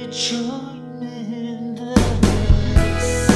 join me in this.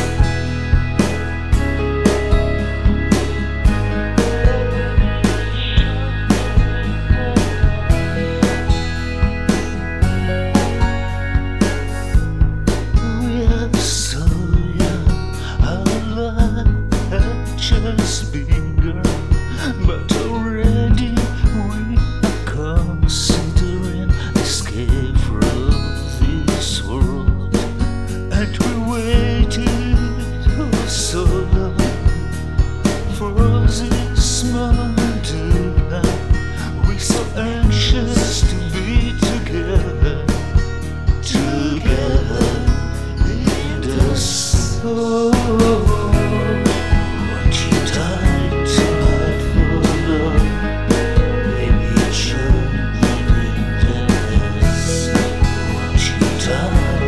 We are so young, our love had just begun, but already we are considering escape from this world, and we waited for so long for this moment to come. We're so anxious to be together, together in the soul. Won't you die tonight for love? Baby, join me in this. Won't you die?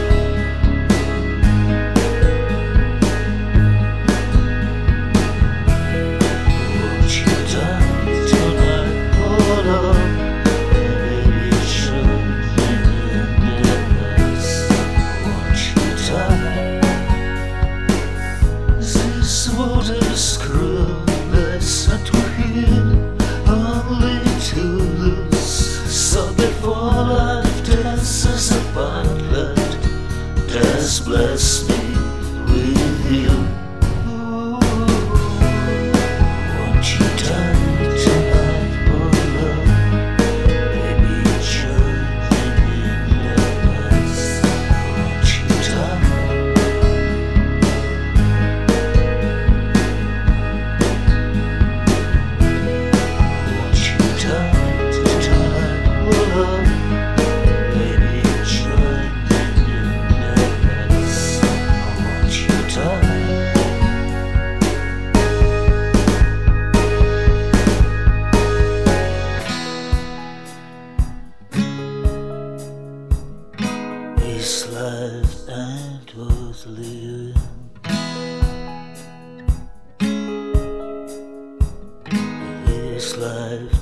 Won't you die tonight for love? Baby, join me in this. Won't you die? This world is cruelless, and we're here only to lose. So before life dances upon that, just bless me with you. Won't you die tonight for love? Baby, join me in this. Won't you die? Won't you die tonight for love? Baby, join me in this. Won't you die? Is life ain't worth living? Is life